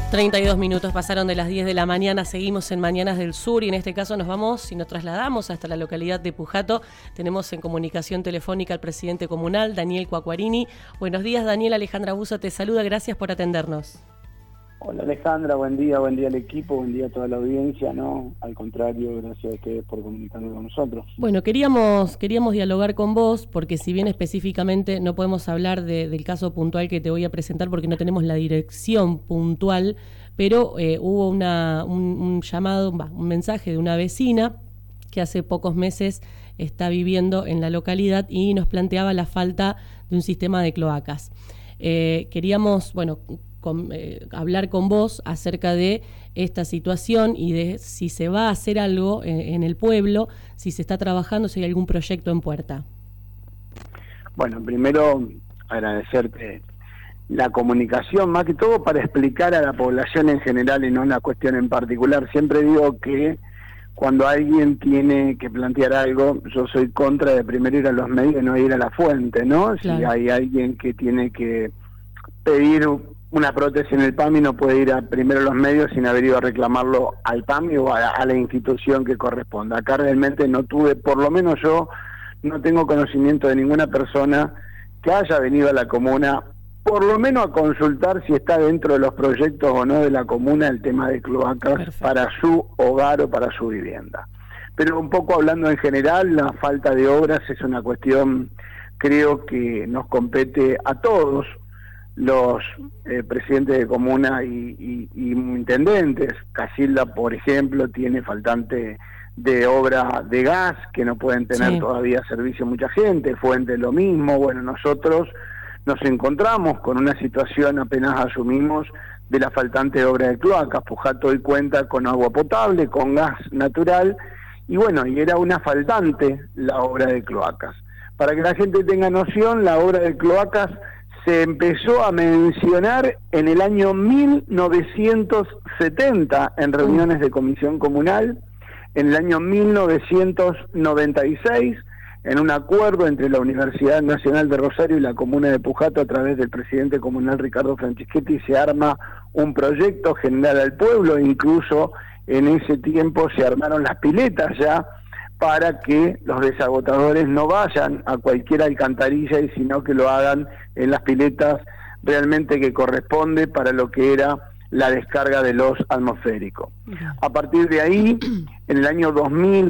32 minutos pasaron de las 10 de la mañana, seguimos en Mañanas del Sur y en este caso nos vamos y nos trasladamos hasta la localidad de Pujato. Tenemos en comunicación telefónica al presidente comunal, Daniel Cuacquarini. Buenos días, Daniel. Alejandra Buzo te saluda, gracias por atendernos. Hola Alejandra, buen día al equipo, buen día a toda la audiencia, ¿no? Al contrario, gracias a ustedes por comunicarnos con nosotros. Bueno, queríamos dialogar con vos, porque si bien específicamente no podemos hablar del caso puntual que te voy a presentar porque no tenemos la dirección puntual, pero hubo un llamado, un mensaje de una vecina que hace pocos meses está viviendo en la localidad y nos planteaba la falta de un sistema de cloacas. Queríamos, hablar con vos acerca de esta situación y de si se va a hacer algo en el pueblo, si se está trabajando, si hay algún proyecto en puerta. Bueno, primero agradecerte la comunicación, más que todo para explicar a la población en general y no una cuestión en particular. Siempre digo que cuando alguien tiene que plantear algo, yo soy contra de primero ir a los medios y no ir a la fuente, ¿no? Claro. Si hay alguien que tiene que pedir una prótesis en el PAMI, no puede ir primero a los medios sin haber ido a reclamarlo al PAMI o a la institución que corresponda. Acá realmente no tuve, por lo menos yo, no tengo conocimiento de ninguna persona que haya venido a la comuna, por lo menos a consultar si está dentro de los proyectos o no de la comuna el tema de cloacas. Perfecto. Para su hogar o para su vivienda. Pero un poco hablando en general, la falta de obras es una cuestión, creo que nos compete a todos, los presidentes de comuna y intendentes. Casilda, por ejemplo, tiene faltante de obra de gas, que no pueden tener todavía servicio mucha gente. Fuente lo mismo. Bueno, nosotros nos encontramos con una situación, apenas asumimos, de la faltante de obra de cloacas. Pujato hoy cuenta con agua potable, con gas natural, y bueno, y era una faltante la obra de cloacas. Para que la gente tenga noción, la obra de cloacas se empezó a mencionar en el año 1970 en reuniones de comisión comunal, en el año 1996 en un acuerdo entre la Universidad Nacional de Rosario y la comuna de Pujato a través del presidente comunal Ricardo Franchischetti se arma un proyecto general al pueblo. Incluso en ese tiempo se armaron las piletas ya para que los desagotadores no vayan a cualquier alcantarilla, y sino que lo hagan en las piletas realmente que corresponde para lo que era la descarga de los atmosféricos. A partir de ahí, en el año 2010,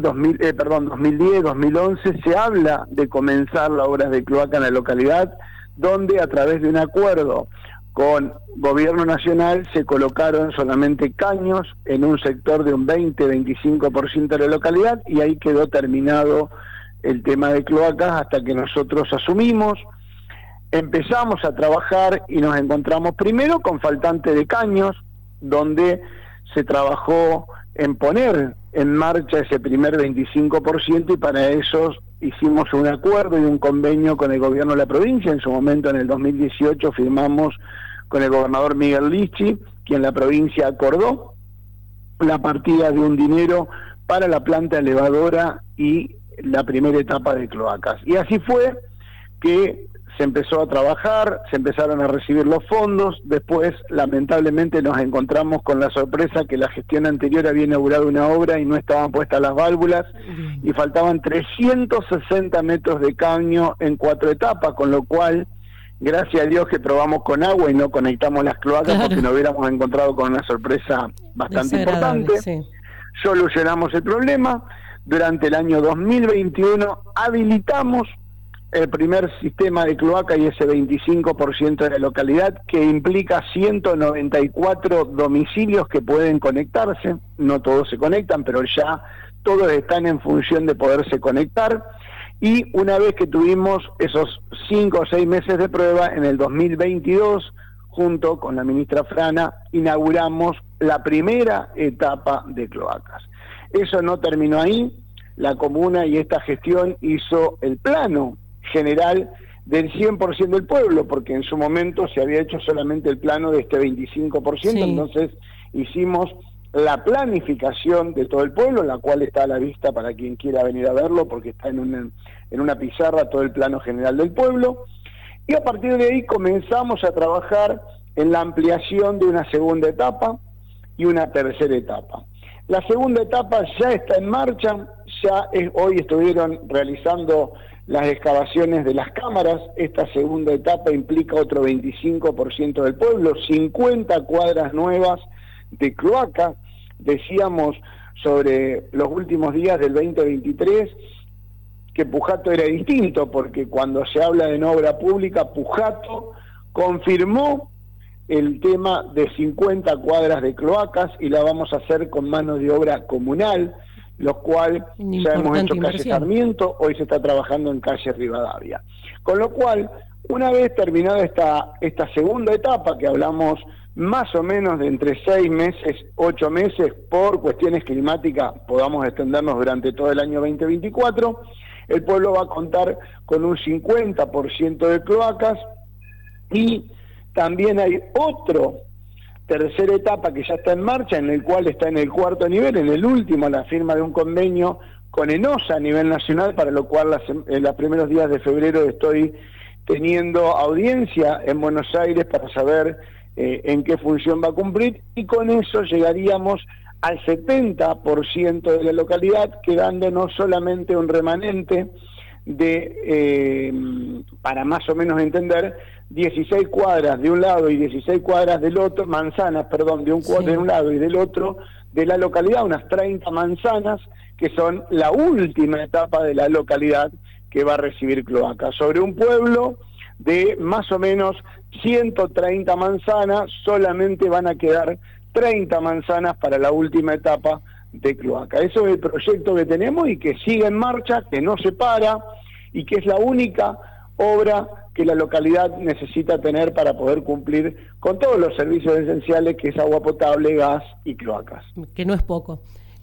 2011, se habla de comenzar las obras de cloaca en la localidad, donde a través de un acuerdo con gobierno nacional se colocaron solamente caños en un sector de un 20-25% de la localidad, y ahí quedó terminado el tema de cloacas hasta que nosotros asumimos. Empezamos a trabajar y nos encontramos primero con faltante de caños, donde se trabajó en poner en marcha ese primer 25%, y para eso hicimos un acuerdo y un convenio con el gobierno de la provincia. En su momento, en el 2018, firmamos con el gobernador Miguel Lichi, quien la provincia acordó la partida de un dinero para la planta elevadora y la primera etapa de cloacas. Y así fue que se empezó a trabajar, se empezaron a recibir los fondos. Después, lamentablemente, nos encontramos con la sorpresa que la gestión anterior había inaugurado una obra y no estaban puestas las válvulas, y faltaban 360 metros de caño en 4 etapas, con lo cual, gracias a Dios que probamos con agua y no conectamos las cloacas, claro, porque nos hubiéramos encontrado con una sorpresa bastante importante. Sí. Solucionamos el problema. Durante el año 2021 habilitamos el primer sistema de cloaca y ese 25% de la localidad, que implica 194 domicilios que pueden conectarse. No todos se conectan, pero ya todos están en función de poderse conectar. Y una vez que tuvimos esos 5 o 6 meses de prueba, en el 2022, junto con la ministra Frana, inauguramos la primera etapa de cloacas. Eso no terminó ahí. La comuna y esta gestión hizo el plano general del 100% del pueblo, porque en su momento se había hecho solamente el plano de este 25%, sí. Entonces hicimos la planificación de todo el pueblo, la cual está a la vista para quien quiera venir a verlo, porque está en una pizarra todo el plano general del pueblo, y a partir de ahí comenzamos a trabajar en la ampliación de una segunda etapa y una tercera etapa. La segunda etapa ya está en marcha, hoy estuvieron realizando las excavaciones de las cámaras. Esta segunda etapa implica otro 25% del pueblo, 50 cuadras nuevas de cloaca. Decíamos sobre los últimos días del 2023 que Pujato era distinto, porque cuando se habla de obra pública, Pujato confirmó el tema de 50 cuadras de cloacas y la vamos a hacer con mano de obra comunal, lo cual ya hemos hecho calle Sarmiento, hoy se está trabajando en calle Rivadavia. Con lo cual, una vez terminada esta segunda etapa, que hablamos más o menos de entre 6 meses, 8 meses, por cuestiones climáticas podamos extendernos durante todo el año 2024, el pueblo va a contar con un 50% de cloacas y también hay otro tercera etapa que ya está en marcha, en el cual está en el 4º nivel, en el último, la firma de un convenio con ENOSA a nivel nacional, para lo cual en los primeros días de febrero estoy teniendo audiencia en Buenos Aires para saber en qué función va a cumplir, y con eso llegaríamos al 70% de la localidad, quedando no solamente un remanente de, para más o menos entender, 16 cuadras de un lado y 16 cuadras del otro, manzanas, perdón, de un lado y del otro de la localidad, unas 30 manzanas, que son la última etapa de la localidad que va a recibir cloaca. Sobre un pueblo de más o menos 130 manzanas, solamente van a quedar 30 manzanas para la última etapa de cloaca. Eso es el proyecto que tenemos y que sigue en marcha, que no se para, y que es la única obra que la localidad necesita tener para poder cumplir con todos los servicios esenciales, que es agua potable, gas y cloacas. Que no es poco,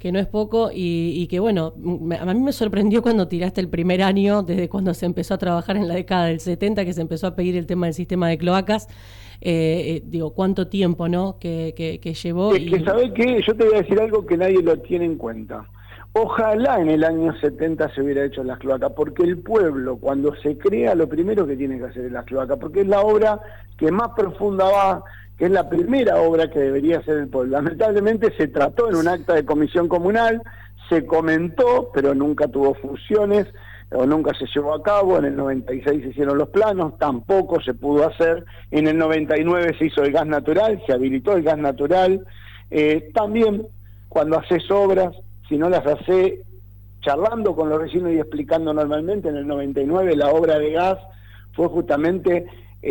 y que bueno, a mí me sorprendió cuando tiraste el primer año, desde cuando se empezó a trabajar en la década del 70, que se empezó a pedir el tema del sistema de cloacas. Digo, cuánto tiempo, ¿no?, que llevó. Es que, ¿sabés qué? Yo te voy a decir algo que nadie lo tiene en cuenta. Ojalá en el año 70 se hubiera hecho las cloacas, porque el pueblo, cuando se crea, lo primero que tiene que hacer es las cloacas, porque es la obra que más profunda va, que es la primera obra que debería hacer el pueblo. Lamentablemente se trató en un acta de comisión comunal, se comentó, pero nunca tuvo funciones, o nunca se llevó a cabo. En el 96 se hicieron los planos, tampoco se pudo hacer. En el 99 se hizo el gas natural, se habilitó el gas natural. También, cuando haces obras, si no las hace charlando con los vecinos y explicando normalmente, en el 99 la obra de gas fue justamente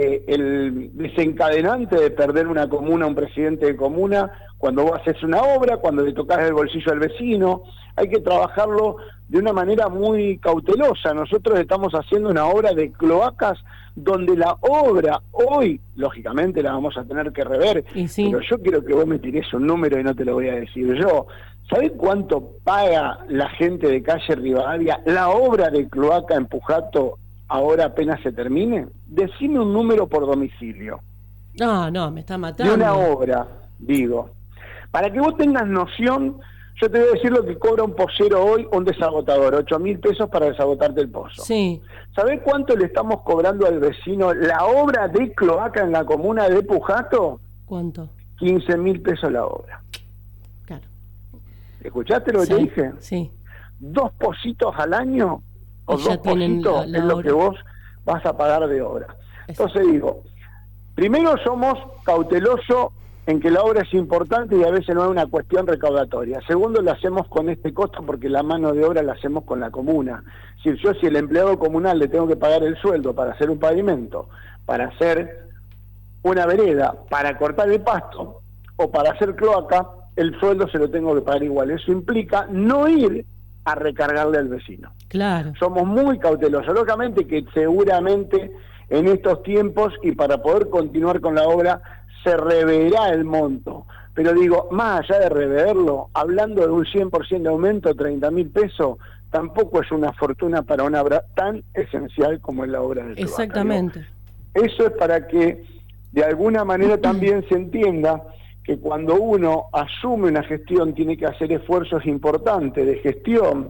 el desencadenante de perder una comuna, un presidente de comuna. Cuando vos haces una obra, cuando le tocas el bolsillo al vecino, hay que trabajarlo de una manera muy cautelosa. Nosotros estamos haciendo una obra de cloacas donde la obra hoy, lógicamente, la vamos a tener que rever, sí. Pero yo quiero que vos me tires un número y no te lo voy a decir yo. ¿Sabés cuánto paga la gente de calle Rivadavia la obra de cloaca en Pujato ahora apenas se termine? Decime un número por domicilio. No, me está matando. De una obra, digo. Para que vos tengas noción, yo te voy a decir lo que cobra un pocero hoy, un desagotador, 8.000 pesos para desagotarte el pozo. Sí. ¿Sabés cuánto le estamos cobrando al vecino la obra de cloaca en la comuna de Pujato? ¿Cuánto? 15.000 pesos la obra. Claro. ¿Escuchaste lo que te dije? Sí. 2 pocitos al año, o 2 pocitos la es lo que vos vas a pagar de obra. Entonces digo, primero somos cautelosos en que la obra es importante y a veces no es una cuestión recaudatoria. Segundo, lo hacemos con este costo porque la mano de obra la hacemos con la comuna. Si el empleado comunal le tengo que pagar el sueldo para hacer un pavimento, para hacer una vereda, para cortar el pasto o para hacer cloaca, el sueldo se lo tengo que pagar igual. Eso implica no ir a recargarle al vecino. Claro. Somos muy cautelosos. Lógicamente que seguramente en estos tiempos, y para poder continuar con la obra, se reverá el monto. Pero digo, más allá de reverlo, hablando de un 100% de aumento, 30.000 pesos, tampoco es una fortuna para una obra tan esencial como es la obra del cloaca. Exactamente. Eso es para que de alguna manera también se entienda que cuando uno asume una gestión tiene que hacer esfuerzos importantes de gestión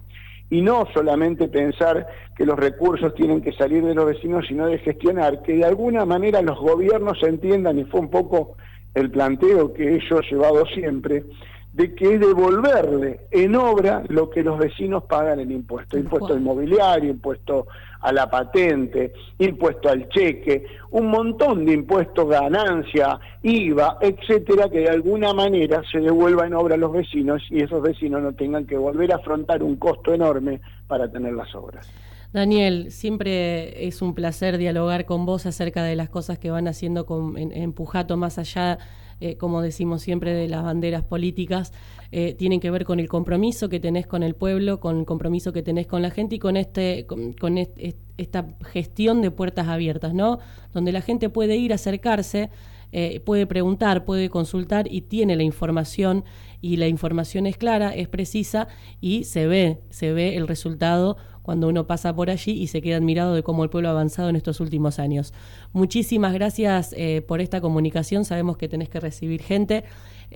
y no solamente pensar que los recursos tienen que salir de los vecinos, sino de gestionar, que de alguna manera los gobiernos entiendan, y fue un poco el planteo que yo he llevado siempre, de que es devolverle en obra lo que los vecinos pagan en impuesto, impuesto inmobiliario, impuesto a la patente, impuesto al cheque, un montón de impuestos, ganancia, IVA, etcétera, que de alguna manera se devuelva en obra a los vecinos y esos vecinos no tengan que volver a afrontar un costo enorme para tener las obras. Daniel, siempre es un placer dialogar con vos acerca de las cosas que van haciendo en Pujato, más allá, como decimos siempre, de las banderas políticas. Tienen que ver con el compromiso que tenés con el pueblo, con el compromiso que tenés con la gente y con esta gestión de puertas abiertas, ¿no? Donde la gente puede ir a acercarse, puede preguntar, puede consultar y tiene la información, y la información es clara, es precisa y se ve el resultado cuando uno pasa por allí y se queda admirado de cómo el pueblo ha avanzado en estos últimos años. Muchísimas gracias por esta comunicación. Sabemos que tenés que recibir gente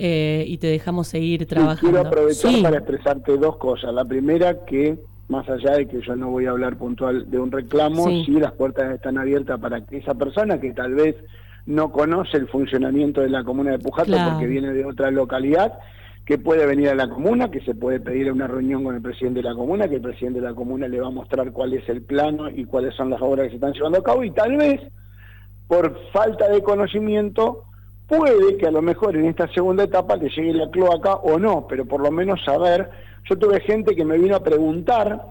y te dejamos seguir trabajando. Quiero aprovechar para expresarte dos cosas. La primera, que más allá de que yo no voy a hablar puntual de un reclamo, sí las puertas están abiertas para que esa persona que tal vez no conoce el funcionamiento de la comuna de Pujato, porque viene de otra localidad, que puede venir a la comuna, que se puede pedir una reunión con el presidente de la comuna, que el presidente de la comuna le va a mostrar cuál es el plano y cuáles son las obras que se están llevando a cabo, y tal vez, por falta de conocimiento, puede que a lo mejor en esta segunda etapa le llegue la cloaca o no, pero por lo menos saber. Yo tuve gente que me vino a preguntar,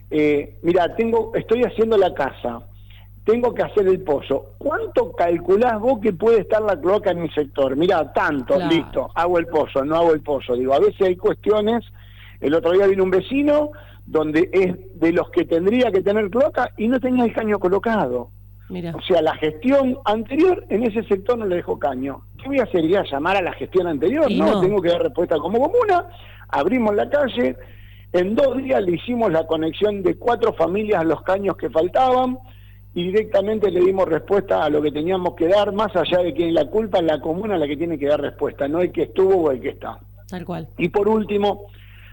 mira, estoy haciendo la casa, tengo que hacer el pozo, ¿cuánto calculás vos que puede estar la cloaca en mi sector? Mirá, tanto, listo, hago el pozo, no hago el pozo. Digo, a veces hay cuestiones. El otro día vino un vecino donde es de los que tendría que tener cloaca y no tenía el caño colocado. Mirá. O sea, la gestión anterior en ese sector no le dejó caño. ¿Qué voy a hacer? ¿Ir a llamar a la gestión anterior? No, tengo que dar respuesta como comuna. Abrimos la calle, en 2 días le hicimos la conexión de 4 familias a los caños que faltaban, y directamente le dimos respuesta a lo que teníamos que dar, más allá de que la culpa es la comuna la que tiene que dar respuesta, no el que estuvo o el que está. Tal cual. Y por último,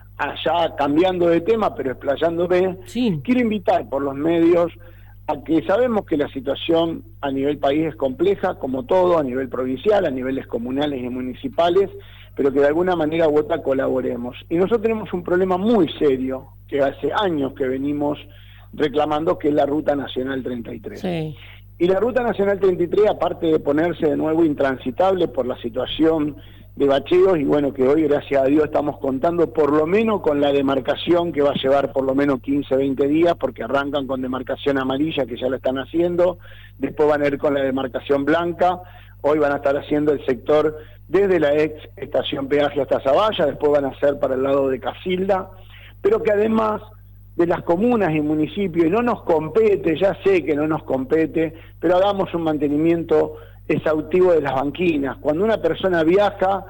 allá cambiando de tema, pero explayándome, quiero invitar por los medios a que sabemos que la situación a nivel país es compleja, como todo, a nivel provincial, a niveles comunales y municipales, pero que de alguna manera u otra colaboremos. Y nosotros tenemos un problema muy serio, que hace años que venimos reclamando, que es la Ruta Nacional 33. Sí. Y la Ruta Nacional 33, aparte de ponerse de nuevo intransitable por la situación de bacheos, y bueno, que hoy gracias a Dios estamos contando por lo menos con la demarcación, que va a llevar por lo menos 15, 20 días, porque arrancan con demarcación amarilla, que ya lo están haciendo, después van a ir con la demarcación blanca, hoy van a estar haciendo el sector desde la ex estación peaje hasta Zavalla, después van a hacer para el lado de Casilda, pero que además de las comunas y municipios, y no nos compete, ya sé que no nos compete, pero hagamos un mantenimiento exhaustivo de las banquinas. Cuando una persona viaja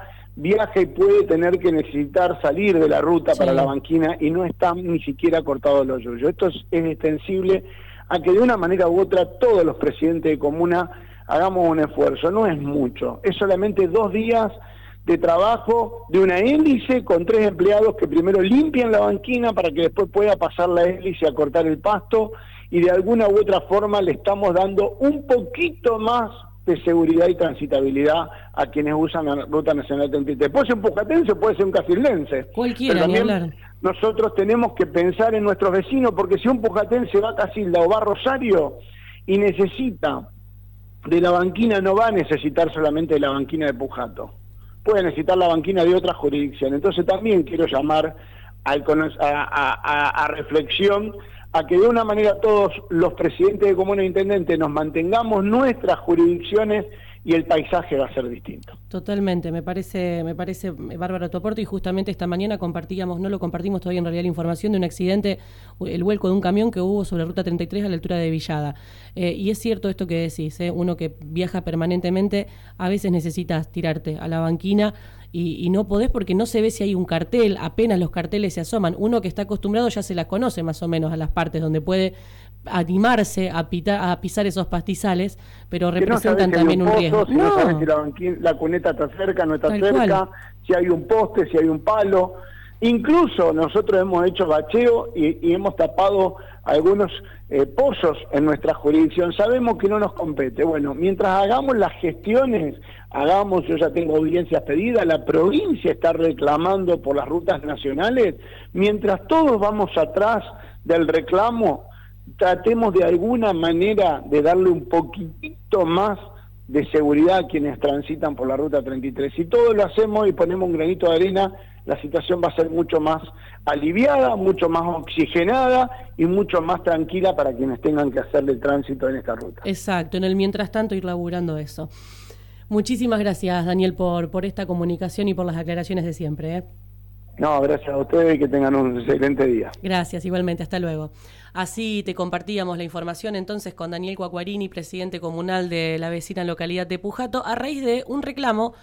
y puede tener que necesitar salir de la ruta para la banquina y no está ni siquiera cortado los yuyos. Esto es extensible a que de una manera u otra todos los presidentes de comuna hagamos un esfuerzo. No es mucho, es solamente 2 días de trabajo de una hélice con 3 empleados que primero limpian la banquina para que después pueda pasar la hélice a cortar el pasto, y de alguna u otra forma le estamos dando un poquito más de seguridad y transitabilidad a quienes usan la Ruta Nacional 33. Puede ser un pujatense, puede ser un casildense. Cualquiera, pero también nosotros tenemos que pensar en nuestros vecinos, porque si un pujatense va a Casilda o va a Rosario y necesita de la banquina, no va a necesitar solamente de la banquina de Pujato, puede necesitar la banquina de otra jurisdicción. Entonces también quiero llamar a reflexión, a que de una manera todos los presidentes de comunas e intendentes nos mantengamos nuestras jurisdicciones y el paisaje va a ser distinto. Totalmente, me parece bárbaro tu aporte, y justamente esta mañana no lo compartimos todavía en realidad, la información de un accidente, el vuelco de un camión que hubo sobre Ruta 33 a la altura de Villada. Y es cierto esto que decís, uno que viaja permanentemente, a veces necesitas tirarte a la banquina y no podés porque no se ve si hay un cartel, apenas los carteles se asoman. Uno que está acostumbrado ya se las conoce más o menos a las partes donde puede animarse a pisar esos pastizales, pero representan también un riesgo. Si no sabes si la cuneta está cerca, no está cerca, si hay un poste, si hay un palo. Incluso nosotros hemos hecho bacheo y hemos tapado algunos pozos en nuestra jurisdicción. Sabemos que no nos compete. Bueno, mientras hagamos las gestiones, yo ya tengo audiencias pedidas, la provincia está reclamando por las rutas nacionales, mientras todos vamos atrás del reclamo, tratemos de alguna manera de darle un poquitito más de seguridad a quienes transitan por la ruta 33. Si todos lo hacemos y ponemos un granito de arena, la situación va a ser mucho más aliviada, mucho más oxigenada y mucho más tranquila para quienes tengan que hacerle el tránsito en esta ruta. Exacto, en el mientras tanto ir laburando eso. Muchísimas gracias, Daniel, por esta comunicación y por las aclaraciones de siempre, ¿eh? No, gracias a ustedes y que tengan un excelente día. Gracias, igualmente, hasta luego. Así te compartíamos la información entonces con Daniel Cuacquarini, presidente comunal de la vecina localidad de Pujato, a raíz de un reclamo